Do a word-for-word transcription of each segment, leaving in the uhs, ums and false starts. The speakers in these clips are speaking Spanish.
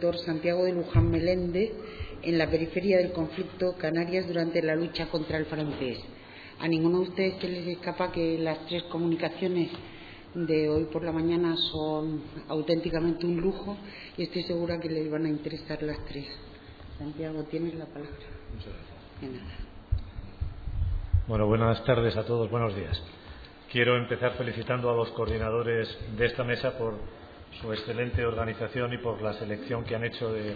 doctor Santiago de Luján Meléndez en la periferia del conflicto Canarias durante la lucha contra el francés. A ninguno de ustedes se les escapa que las tres comunicaciones de hoy por la mañana son auténticamente un lujo y estoy segura que les van a interesar las tres. Santiago, tienes la palabra. Muchas gracias. De nada. Bueno, buenas tardes a todos, buenos días. Quiero empezar felicitando a los coordinadores de esta mesa por su excelente organización y por la selección que han hecho de,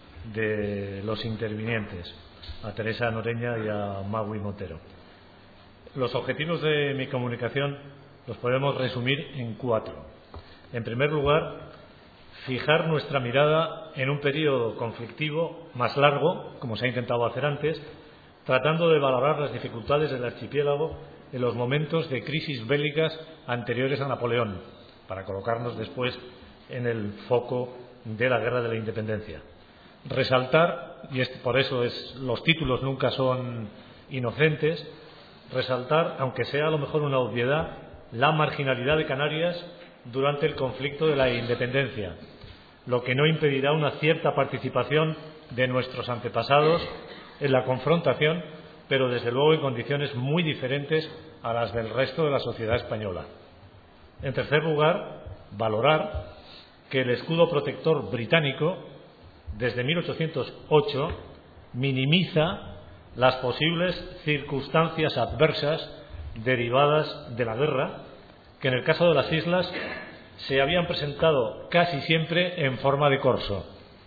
de los intervinientes, a Teresa Noreña y a Magui Montero. Los objetivos de mi comunicación los podemos resumir en cuatro. En primer lugar, fijar nuestra mirada en un periodo conflictivo más largo, como se ha intentado hacer antes, tratando de valorar las dificultades del archipiélago en los momentos de crisis bélicas anteriores a Napoleón, para colocarnos después en el foco de la Guerra de la Independencia. Resaltar, y es, por eso es, los títulos nunca son inocentes, resaltar, aunque sea a lo mejor una obviedad, la marginalidad de Canarias durante el conflicto de la independencia, lo que no impedirá una cierta participación de nuestros antepasados en la confrontación, pero desde luego en condiciones muy diferentes a las del resto de la sociedad española. En tercer lugar, valorar que el escudo protector británico, desde mil ochocientos ocho, minimiza las posibles circunstancias adversas derivadas de la guerra, que en el caso de las islas se habían presentado casi siempre en forma de corso.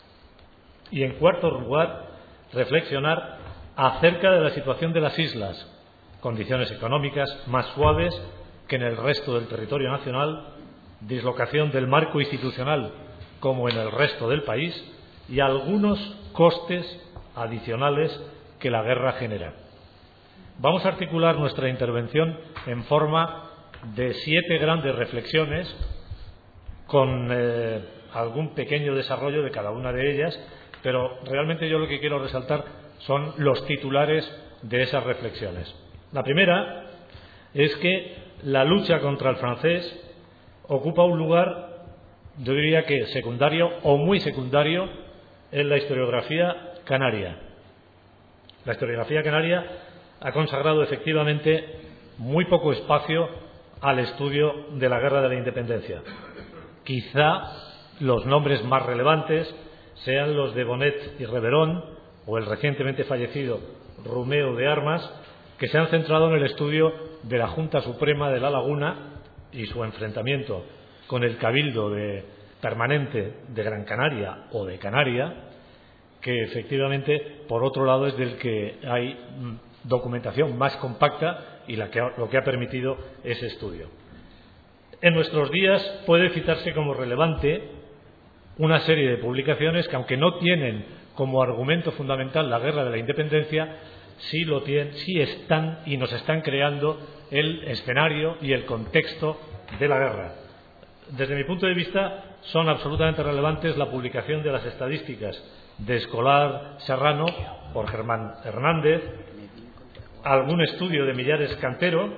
Y en cuarto lugar, reflexionar acerca de la situación de las islas, condiciones económicas más suaves que en el resto del territorio nacional, dislocación del marco institucional como en el resto del país y algunos costes adicionales que la guerra genera. Vamos a articular nuestra intervención en forma de siete grandes reflexiones con eh, algún pequeño desarrollo de cada una de ellas, pero realmente yo lo que quiero resaltar son los titulares de esas reflexiones. La primera es que la lucha contra el francés ocupa un lugar, yo diría que secundario o muy secundario, en la historiografía canaria. La historiografía canaria ha consagrado efectivamente muy poco espacio al estudio de la Guerra de la Independencia. Quizá los nombres más relevantes sean los de Bonet y Reverón o el recientemente fallecido Rumeo de Armas, que se han centrado en el estudio de la Junta Suprema de La Laguna y su enfrentamiento con el Cabildo de, permanente de Gran Canaria o de Canaria, que efectivamente, por otro lado, es del que hay documentación más compacta y la que, lo que ha permitido ese estudio. En nuestros días puede citarse como relevante una serie de publicaciones que, aunque no tienen como argumento fundamental la Guerra de la Independencia, sí lo tienen, sí están y nos están creando el escenario y el contexto de la guerra. Desde mi punto de vista, son absolutamente relevantes la publicación de las estadísticas de Escolar Serrano por Germán Hernández, algún estudio de Millares Cantero,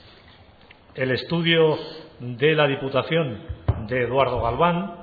el estudio de la Diputación de Eduardo Galván,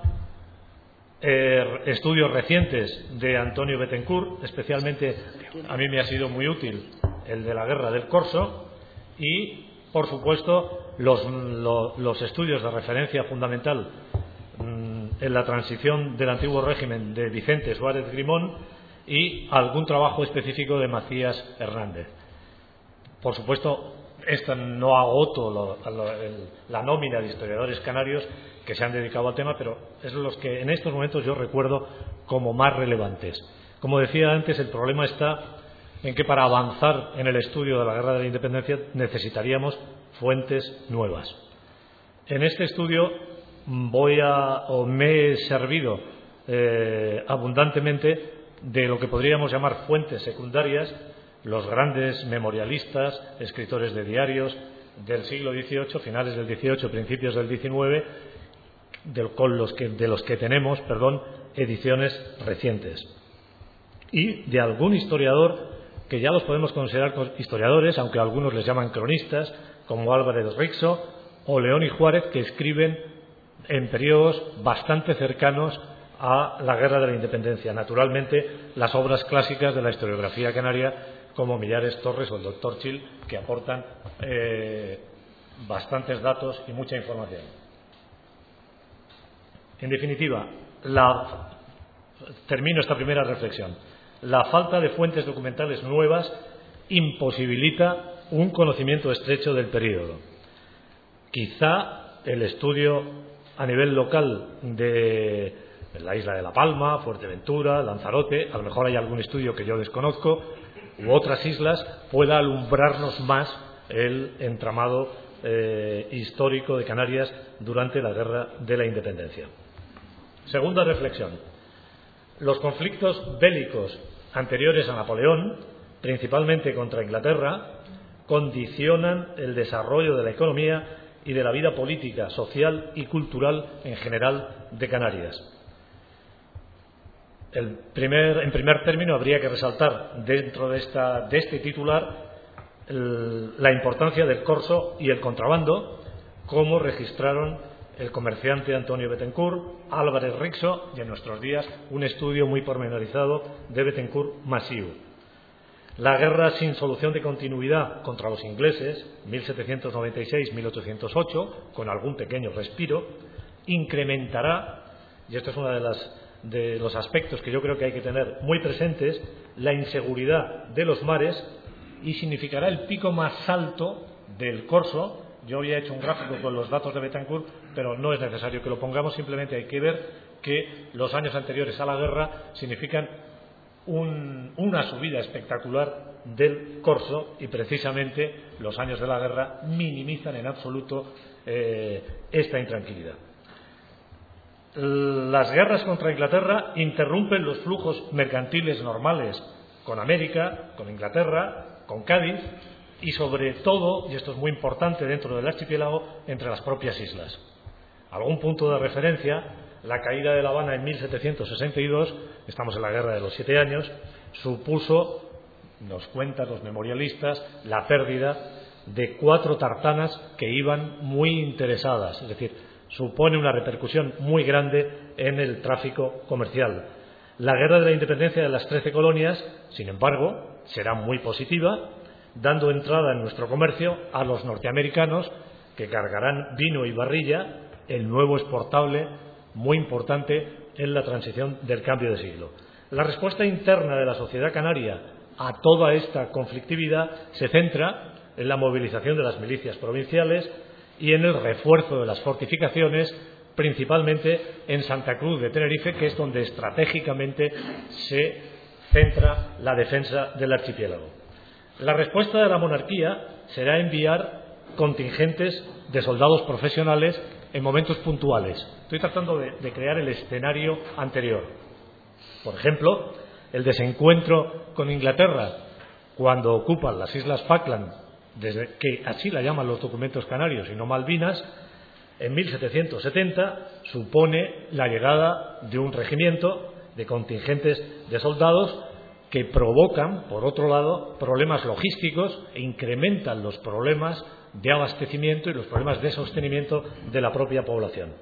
eh, estudios recientes de Antonio Bettencourt, especialmente a mí me ha sido muy útil el de la Guerra del Corso, y por supuesto los, los, los estudios de referencia fundamental mmm, en la transición del antiguo régimen de Vicente Suárez Grimón y algún trabajo específico de Macías Hernández. Por supuesto, esto no agoto lo, lo, el, la nómina de historiadores canarios que se han dedicado al tema, pero es los que en estos momentos yo recuerdo como más relevantes. Como decía antes, el problema está en que para avanzar en el estudio de la Guerra de la Independencia necesitaríamos fuentes nuevas. En este estudio voy a, o me he servido eh, abundantemente de lo que podríamos llamar fuentes secundarias, los grandes memorialistas, escritores de diarios del siglo dieciocho, finales del dieciocho, principios del diecinueve, de, con los que, de los que tenemos, perdón, ediciones recientes. Y de algún historiador que ya los podemos considerar historiadores, aunque algunos les llaman cronistas, como Álvarez Rixo o León y Juárez, que escriben en periodos bastante cercanos a la Guerra de la Independencia. Naturalmente, las obras clásicas de la historiografía canaria, como Millares Torres o el doctor Chill, que aportan eh, bastantes datos y mucha información. En definitiva, la, termino esta primera reflexión. La falta de fuentes documentales nuevas imposibilita un conocimiento estrecho del período. Quizá el estudio a nivel local de la isla de La Palma, Fuerteventura, Lanzarote, a lo mejor hay algún estudio que yo desconozco, u otras islas, pueda alumbrarnos más el entramado eh, histórico de Canarias durante la Guerra de la Independencia. Segunda reflexión. Los conflictos bélicos anteriores a Napoleón, principalmente contra Inglaterra, condicionan el desarrollo de la economía y de la vida política, social y cultural en general de Canarias. El primer, en primer término, habría que resaltar dentro de, esta, de este titular el, la importancia del corso y el contrabando, como registraron el comerciante Antonio Bettencourt, Álvarez Rixo y en nuestros días un estudio muy pormenorizado de Bettencourt-Massieu. La guerra sin solución de continuidad contra los ingleses, mil setecientos noventa y seis a mil ochocientos ocho, con algún pequeño respiro, incrementará, y esto es uno de, las, de los aspectos que yo creo que hay que tener muy presentes, la inseguridad de los mares y significará el pico más alto del corso. Yo había hecho un gráfico con los datos de Bettencourt, pero no es necesario que lo pongamos, simplemente hay que ver que los años anteriores a la guerra significan un, una subida espectacular del corso y precisamente los años de la guerra minimizan en absoluto eh, esta intranquilidad. Las guerras contra Inglaterra interrumpen los flujos mercantiles normales con América, con Inglaterra, con Cádiz y sobre todo, y esto es muy importante dentro del archipiélago, entre las propias islas. Algún punto de referencia: la caída de La Habana en mil setecientos sesenta y dos, estamos en la Guerra de los Siete Años, supuso, nos cuentan los memorialistas, la pérdida de cuatro tartanas que iban muy interesadas, es decir, supone una repercusión muy grande en el tráfico comercial. La Guerra de la Independencia de las Trece Colonias, sin embargo, será muy positiva, dando entrada en nuestro comercio a los norteamericanos, que cargarán vino y barrilla, el nuevo exportable muy importante en la transición del cambio de siglo. La respuesta interna de la sociedad canaria a toda esta conflictividad se centra en la movilización de las milicias provinciales y en el refuerzo de las fortificaciones, principalmente en Santa Cruz de Tenerife, que es donde estratégicamente se centra la defensa del archipiélago. La respuesta de la monarquía será enviar contingentes de soldados profesionales en momentos puntuales. Estoy tratando de, de crear el escenario anterior. Por ejemplo, el desencuentro con Inglaterra cuando ocupan las Islas Falkland, desde que así la llaman los documentos canarios y no Malvinas, en mil setecientos setenta supone la llegada de un regimiento de contingentes de soldados que provocan, por otro lado, problemas logísticos e incrementan los problemas de abastecimiento y los problemas de sostenimiento de la propia población.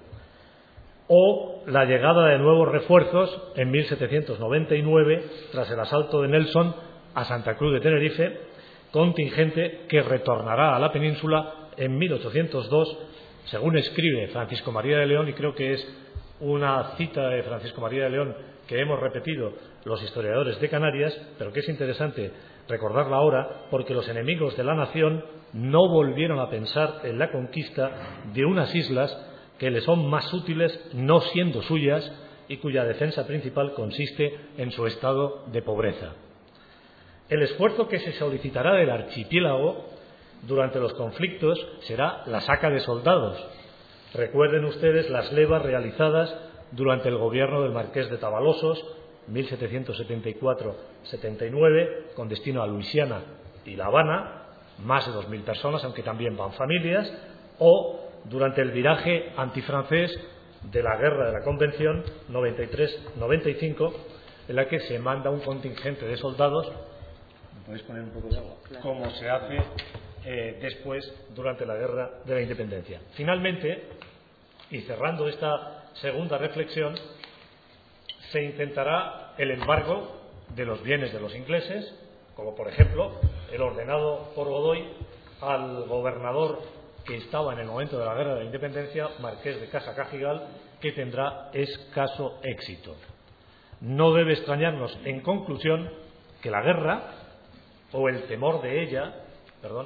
O la llegada de nuevos refuerzos en mil setecientos noventa y nueve, tras el asalto de Nelson a Santa Cruz de Tenerife, contingente que retornará a la península en mil ochocientos dos, según escribe Francisco María de León, y creo que es una cita de Francisco María de León que hemos repetido los historiadores de Canarias, pero que es interesante recordarla ahora, porque los enemigos de la nación no volvieron a pensar en la conquista de unas islas que les son más útiles no siendo suyas y cuya defensa principal consiste en su estado de pobreza. El esfuerzo que se solicitará del archipiélago durante los conflictos será la saca de soldados. Recuerden ustedes las levas realizadas durante el gobierno del Marqués de Tavalosos, mil setecientos setenta y cuatro a setenta y nueve, con destino a Luisiana y La Habana, más de dos mil personas, aunque también van familias, o durante el viraje antifrancés de la Guerra de la Convención noventa y tres noventa y cinco, en la que se manda un contingente de soldados, ¿me podéis poner un poco de agua?, claro, como se hace eh, después durante la Guerra de la Independencia. Finalmente, y cerrando esta segunda reflexión, se intentará el embargo de los bienes de los ingleses, como por ejemplo el ordenado por Godoy al gobernador que estaba en el momento de la Guerra de la Independencia, marqués de Casa Cajigal, que tendrá escaso éxito. No debe extrañarnos, en conclusión, que la guerra, o el temor de ella, perdón,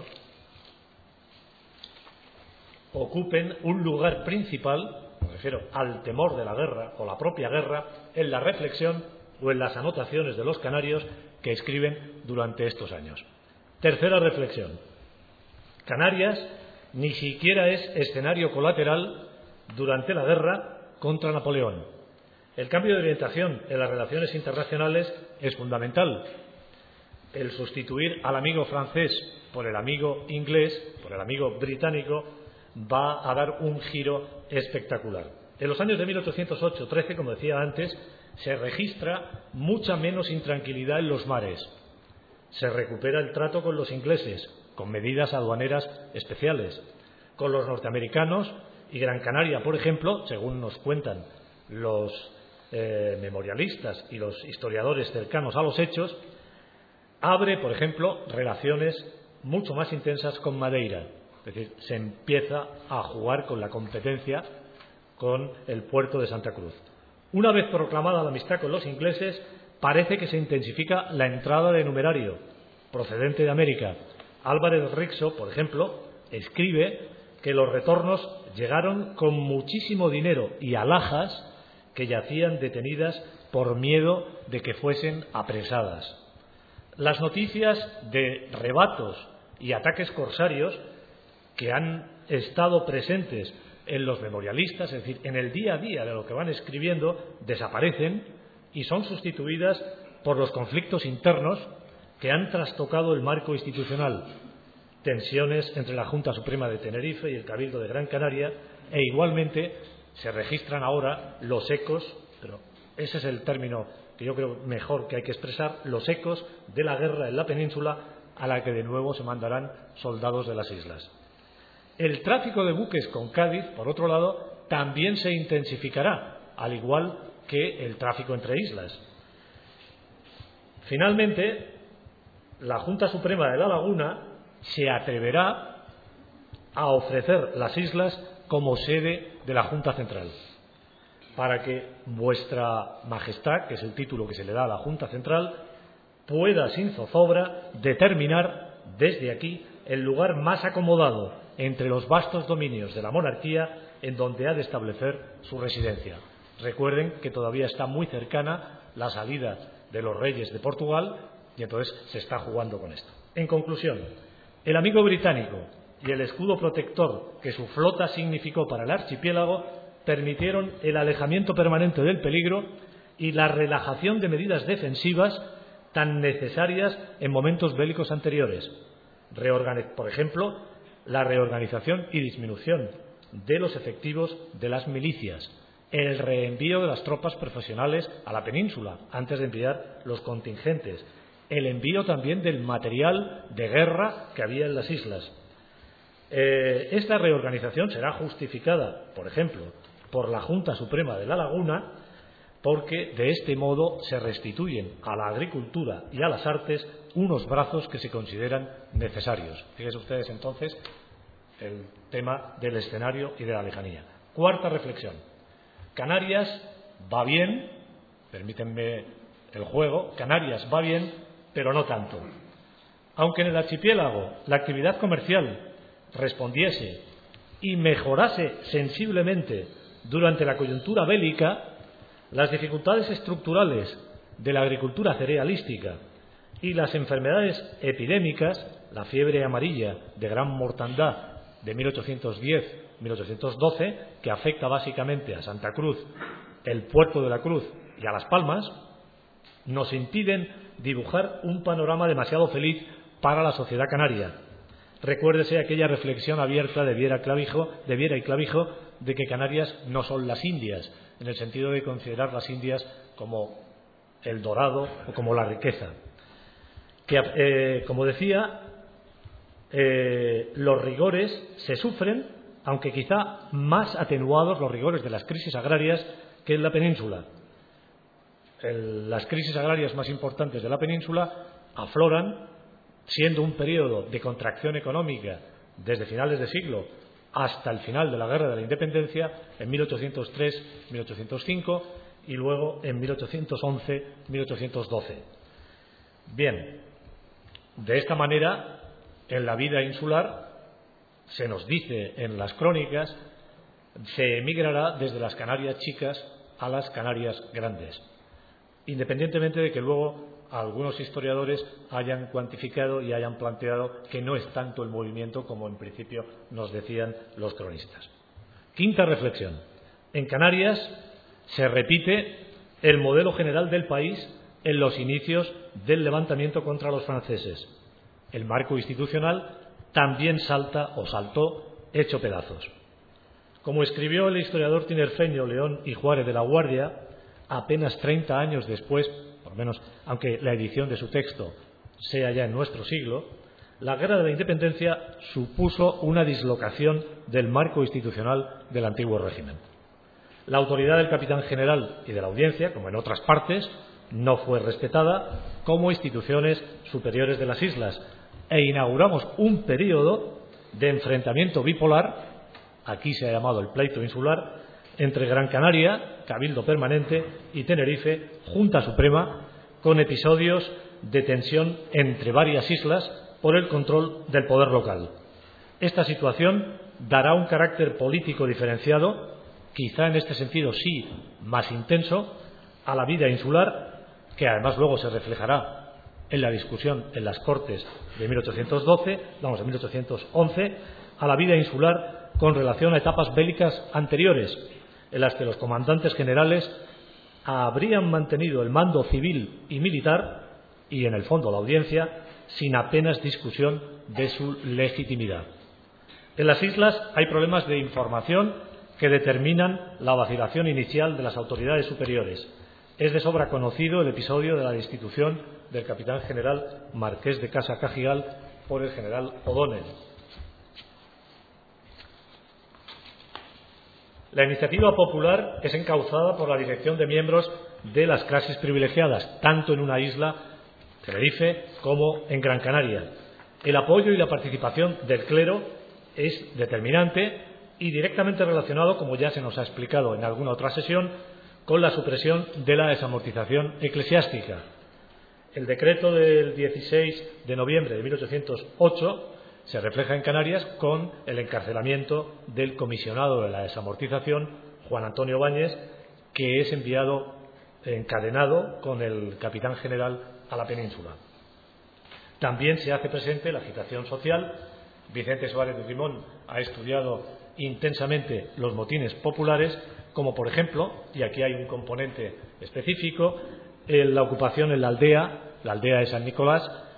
ocupen un lugar principal, me refiero al temor de la guerra o la propia guerra, en la reflexión o en las anotaciones de los canarios que escriben durante estos años. Tercera reflexión. Canarias ni siquiera es escenario colateral durante la guerra contra Napoleón. El cambio de orientación en las relaciones internacionales es fundamental. El sustituir al amigo francés por el amigo inglés, por el amigo británico, va a dar un giro espectacular. En los años de mil ochocientos ocho trece, como decía antes, se registra mucha menos intranquilidad en los mares. Se recupera el trato con los ingleses, con medidas aduaneras especiales. Con los norteamericanos y Gran Canaria, por ejemplo, según nos cuentan los eh, memorialistas y los historiadores cercanos a los hechos, abre, por ejemplo, relaciones mucho más intensas con Madeira. Es decir, se empieza a jugar con la competencia con el puerto de Santa Cruz. Una vez proclamada la amistad con los ingleses, parece que se intensifica la entrada de numerario procedente de América. Álvarez Rixo, por ejemplo, escribe que los retornos llegaron con muchísimo dinero y alhajas que yacían detenidas por miedo de que fuesen apresadas. Las noticias de rebatos y ataques corsarios que han estado presentes en los memorialistas, es decir, en el día a día de lo que van escribiendo, desaparecen y son sustituidas por los conflictos internos que han trastocado el marco institucional. Tensiones entre la Junta Suprema de Tenerife y el Cabildo de Gran Canaria, e igualmente se registran ahora los ecos, pero ese es el término que yo creo mejor que hay que expresar, los ecos de la guerra en la península, a la que de nuevo se mandarán soldados de las islas. El tráfico de buques con Cádiz, por otro lado, también se intensificará, al igual que el tráfico entre islas. Finalmente, la Junta Suprema de la Laguna se atreverá a ofrecer las islas como sede de la Junta Central, para que vuestra majestad, que es el título que se le da a la Junta Central, pueda sin zozobra determinar desde aquí el lugar más acomodado entre los vastos dominios de la monarquía en donde ha de establecer su residencia. Recuerden que todavía está muy cercana la salida de los reyes de Portugal y entonces se está jugando con esto. En conclusión, el amigo británico y el escudo protector que su flota significó para el archipiélago permitieron el alejamiento permanente del peligro y la relajación de medidas defensivas tan necesarias en momentos bélicos anteriores. Reorganiz- por ejemplo, la reorganización y disminución de los efectivos de las milicias, el reenvío de las tropas profesionales a la península antes de enviar los contingentes, el envío también del material de guerra que había en las islas. Eh, esta reorganización será justificada, por ejemplo, por la Junta Suprema de la Laguna, porque de este modo se restituyen a la agricultura y a las artes unos brazos que se consideran necesarios. Fíjense ustedes entonces el tema del escenario y de la lejanía. Cuarta reflexión. Canarias va bien, permítanme el juego, Canarias va bien, pero no tanto. Aunque en el archipiélago la actividad comercial respondiese y mejorase sensiblemente durante la coyuntura bélica, las dificultades estructurales de la agricultura cerealística y las enfermedades epidémicas, la fiebre amarilla de gran mortandad de mil ochocientos diez a mil ochocientos doce, que afecta básicamente a Santa Cruz, el puerto de la Cruz y a Las Palmas, nos impiden dibujar un panorama demasiado feliz para la sociedad canaria. Recuérdese aquella reflexión abierta de Viera, Clavijo, de Viera y Clavijo de que Canarias no son las Indias, en el sentido de considerar las Indias como el dorado o como la riqueza. Que, eh, como decía, eh, los rigores se sufren, aunque quizá más atenuados los rigores de las crisis agrarias que en la península. el, las crisis agrarias más importantes de la península afloran, siendo un periodo de contracción económica desde finales de siglo hasta el final de la Guerra de la Independencia, en mil ochocientos tres a mil ochocientos cinco y luego en mil ochocientos once a mil ochocientos doce. Bien, de esta manera, en la vida insular, se nos dice en las crónicas, se emigrará desde las Canarias chicas a las Canarias grandes, independientemente de que luego algunos historiadores hayan cuantificado y hayan planteado que no es tanto el movimiento como en principio nos decían los cronistas. Quinta reflexión. En Canarias se repite el modelo general del país en los inicios del levantamiento contra los franceses. El marco institucional también salta o saltó hecho pedazos. Como escribió el historiador tinerfeño León y Juárez de la Guardia, apenas treinta años después, por lo menos aunque la edición de su texto sea ya en nuestro siglo, la Guerra de la Independencia supuso una dislocación del marco institucional del antiguo régimen. La autoridad del capitán general y de la audiencia, como en otras partes, no fue respetada como instituciones superiores de las islas e inauguramos un período de enfrentamiento bipolar, aquí se ha llamado el pleito insular, entre Gran Canaria, Cabildo Permanente, y Tenerife, Junta Suprema, con episodios de tensión entre varias islas por el control del poder local. Esta situación dará un carácter político diferenciado, quizá en este sentido sí más intenso, a la vida insular, que además luego se reflejará en la discusión en las Cortes de mil ochocientos doce, vamos, de mil ochocientos once, a la vida insular con relación a etapas bélicas anteriores, en las que los comandantes generales habrían mantenido el mando civil y militar y, en el fondo, la audiencia, sin apenas discusión de su legitimidad. En las islas hay problemas de información que determinan la vacilación inicial de las autoridades superiores. Es de sobra conocido el episodio de la destitución del capitán general Marqués de Casa Cajigal por el general O'Donnell. La iniciativa popular es encauzada por la dirección de miembros de las clases privilegiadas, tanto en una isla, Tenerife, como en Gran Canaria. El apoyo y la participación del clero es determinante y directamente relacionado, como ya se nos ha explicado en alguna otra sesión, con la supresión de la desamortización eclesiástica. El decreto del dieciséis de noviembre de mil ochocientos ocho se refleja en Canarias con el encarcelamiento del comisionado de la desamortización, Juan Antonio Báñez, que es enviado encadenado con el capitán general a la península. También se hace presente la agitación social. Vicente Suárez de Limón ha estudiado intensamente los motines populares, como por ejemplo, y aquí hay un componente específico, la ocupación en la aldea, la aldea de San Nicolás,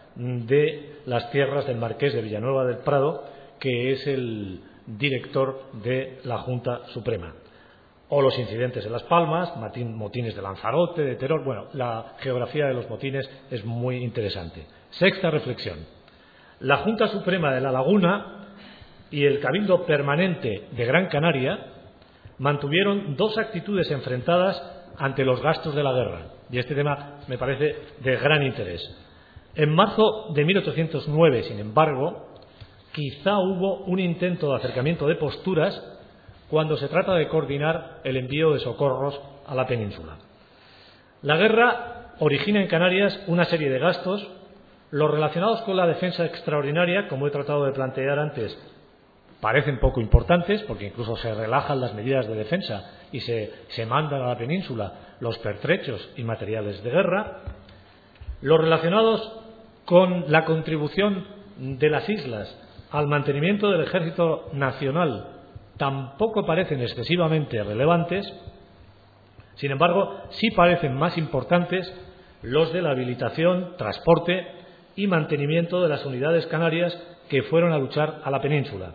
de las tierras del Marqués de Villanueva del Prado, que es el director de la Junta Suprema. O los incidentes en Las Palmas, motines de Lanzarote, de Teror. Bueno, la geografía de los motines es muy interesante. Sexta reflexión. La Junta Suprema de La Laguna y el Cabildo Permanente de Gran Canaria mantuvieron dos actitudes enfrentadas ante los gastos de la guerra. Y este tema me parece de gran interés. En marzo de mil ochocientos nueve, sin embargo, quizá hubo un intento de acercamiento de posturas cuando se trata de coordinar el envío de socorros a la península. La guerra origina en Canarias una serie de gastos, los relacionados con la defensa extraordinaria, como he tratado de plantear antes, parecen poco importantes, porque incluso se relajan las medidas de defensa y se, se mandan a la península los pertrechos y materiales de guerra. Los relacionados con la contribución de las islas al mantenimiento del ejército nacional tampoco parecen excesivamente relevantes. Sin embargo, sí parecen más importantes los de la habilitación, transporte y mantenimiento de las unidades canarias que fueron a luchar a la península.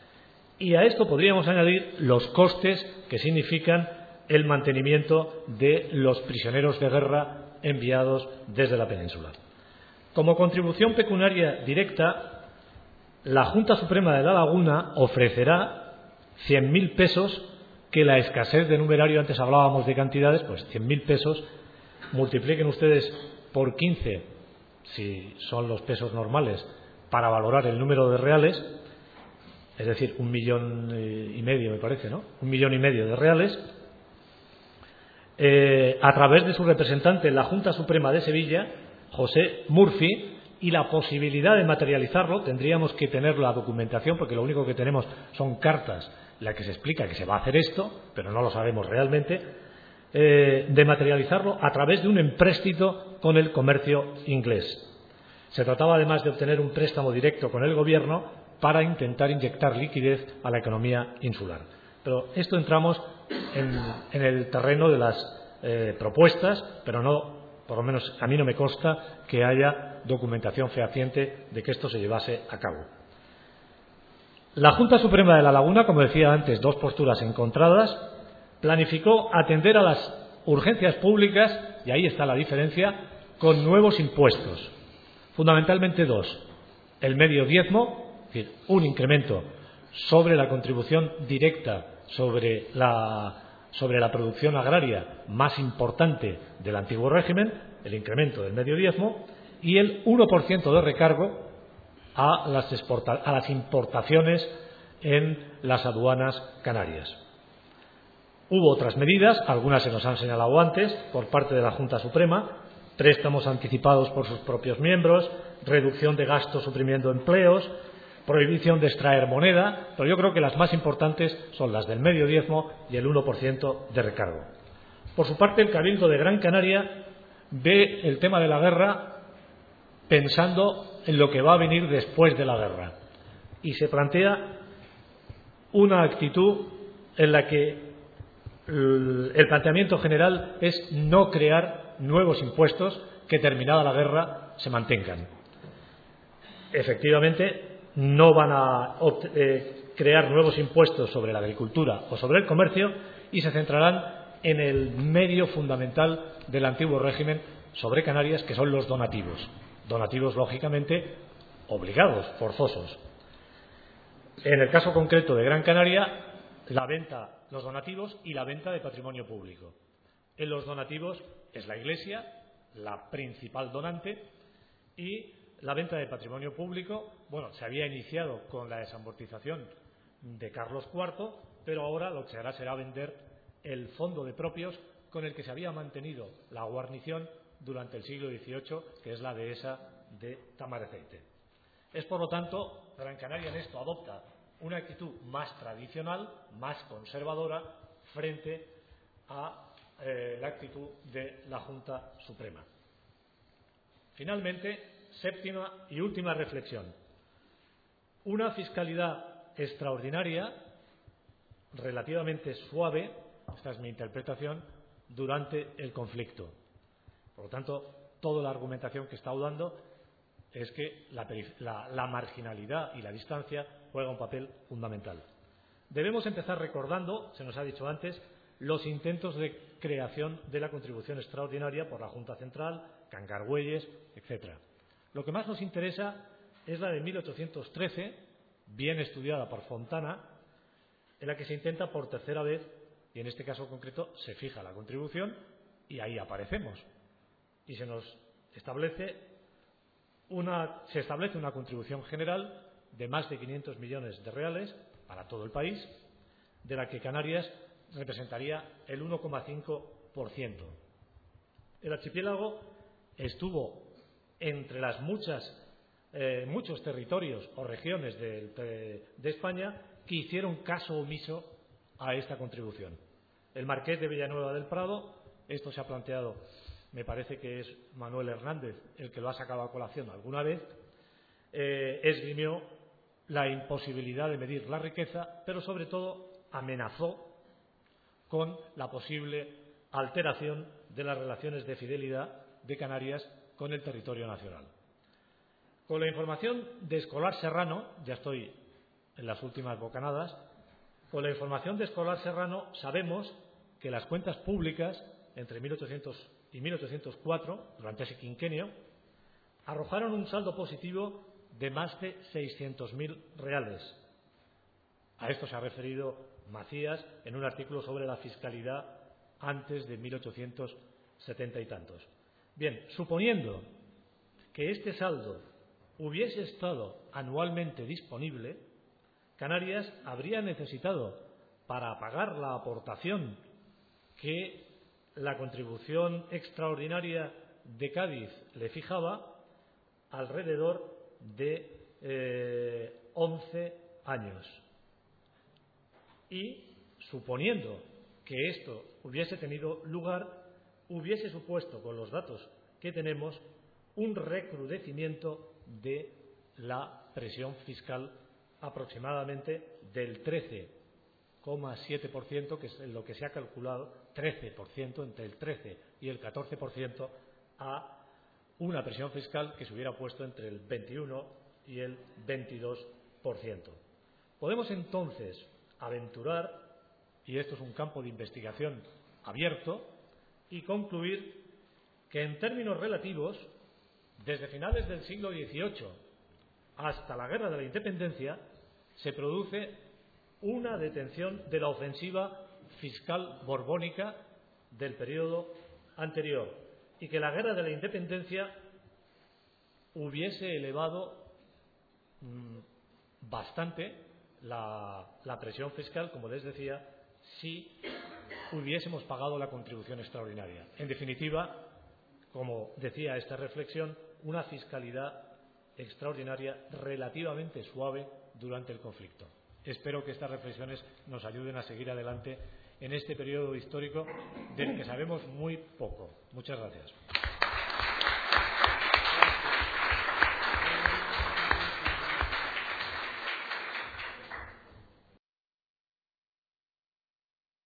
Y a esto podríamos añadir los costes que significan el mantenimiento de los prisioneros de guerra enviados desde la península. Como contribución pecuniaria directa, la Junta Suprema de La Laguna ofrecerá cien mil pesos, que la escasez de numerario, antes hablábamos de cantidades, pues cien mil pesos, multipliquen ustedes por quince, si son los pesos normales, para valorar el número de reales, es decir, un millón y medio, me parece, ¿no? Un millón y medio de reales, eh, a través de su representante en la Junta Suprema de Sevilla, José Murphy, y la posibilidad de materializarlo, tendríamos que tener la documentación, porque lo único que tenemos son cartas en las que se explica que se va a hacer esto, pero no lo sabemos realmente, eh, de materializarlo a través de un empréstito con el comercio inglés. Se trataba además de obtener un préstamo directo con el gobierno para intentar inyectar liquidez a la economía insular. Pero esto entramos en, en el terreno de las eh, propuestas, pero no, por lo menos a mí no me consta que haya documentación fehaciente de que esto se llevase a cabo. La Junta Suprema de La Laguna, como decía antes, dos posturas encontradas, planificó atender a las urgencias públicas, y ahí está la diferencia, con nuevos impuestos. Fundamentalmente dos. El medio diezmo, es decir, un incremento sobre la contribución directa sobre la, sobre la producción agraria más importante del antiguo régimen, el incremento del medio diezmo, y el uno por ciento de recargo a las, exporta, a las importaciones en las aduanas canarias. Hubo otras medidas, algunas se nos han señalado antes, por parte de la Junta Suprema: préstamos anticipados por sus propios miembros, reducción de gastos suprimiendo empleos, prohibición de extraer moneda, pero yo creo que las más importantes son las del medio diezmo y el uno por ciento de recargo. Por su parte, el Cabildo de Gran Canaria ve el tema de la guerra pensando en lo que va a venir después de la guerra y se plantea una actitud en la que el planteamiento general es no crear nuevos impuestos que, terminada la guerra, se mantengan. Efectivamente, no van a eh, crear nuevos impuestos sobre la agricultura o sobre el comercio y se centrarán en el medio fundamental del antiguo régimen sobre Canarias, que son los donativos. Donativos, lógicamente, obligados, forzosos. En el caso concreto de Gran Canaria, la venta, los donativos y la venta de patrimonio público. En los donativos es la Iglesia la principal donante, y la venta de patrimonio público, bueno, se había iniciado con la desamortización de Carlos cuarto, pero ahora lo que se hará será vender el fondo de propios con el que se había mantenido la guarnición durante el siglo dieciocho, que es la dehesa de Tamareceite. Es, por lo tanto, Gran Canaria en esto adopta una actitud más tradicional, más conservadora, frente a eh, la actitud de la Junta Suprema. Finalmente, séptima y última reflexión. Una fiscalidad extraordinaria, relativamente suave, esta es mi interpretación, durante el conflicto. Por lo tanto, toda la argumentación que está dando es que la, la, la marginalidad y la distancia juega un papel fundamental. Debemos empezar recordando, se nos ha dicho antes, los intentos de creación de la contribución extraordinaria por la Junta Central, Cangargüelles, etcétera. Lo que más nos interesa es la de mil ochocientos trece, bien estudiada por Fontana, en la que se intenta por tercera vez, y en este caso concreto se fija la contribución y ahí aparecemos. Y se nos establece una, se establece una contribución general de más de quinientos millones de reales para todo el país, de la que Canarias representaría el uno coma cinco por ciento. El archipiélago estuvo entre las muchas, eh, muchos territorios o regiones de, de, de España que hicieron caso omiso a esta contribución. El Marqués de Villanueva del Prado, esto se ha planteado, me parece que es Manuel Hernández el que lo ha sacado a colación alguna vez, eh, esgrimió la imposibilidad de medir la riqueza, pero sobre todo amenazó con la posible alteración de las relaciones de fidelidad de Canarias con el territorio nacional. Con la información de Escolar Serrano, ya estoy en las últimas bocanadas, con la información de Escolar Serrano sabemos que las cuentas públicas entre mil ochocientos y mil ochocientos cuatro, durante ese quinquenio, arrojaron un saldo positivo de más de seiscientos mil reales. A esto se ha referido Macías en un artículo sobre la fiscalidad antes de mil ochocientos setenta y tantos. Bien, suponiendo que este saldo hubiese estado anualmente disponible, Canarias habría necesitado, para pagar la aportación que la contribución extraordinaria de Cádiz le fijaba, alrededor de eh, once años. Y, suponiendo que esto hubiese tenido lugar, hubiese supuesto, con los datos que tenemos, un recrudecimiento de la presión fiscal aproximadamente del trece coma siete por ciento, que es lo que se ha calculado, trece por ciento, entre el trece y el catorce por ciento, a una presión fiscal que se hubiera puesto entre el veintiuno y el veintidós por ciento. Podemos entonces aventurar, y esto es un campo de investigación abierto, y concluir que en términos relativos, desde finales del siglo dieciocho hasta la Guerra de la Independencia, se produce una detención de la ofensiva fiscal borbónica del periodo anterior, y que la Guerra de la Independencia hubiese elevado mmm, bastante la, la presión fiscal, como les decía, si hubiésemos pagado la contribución extraordinaria. En definitiva, como decía esta reflexión, una fiscalidad extraordinaria relativamente suave durante el conflicto. Espero que estas reflexiones nos ayuden a seguir adelante en este periodo histórico del que sabemos muy poco. Muchas gracias.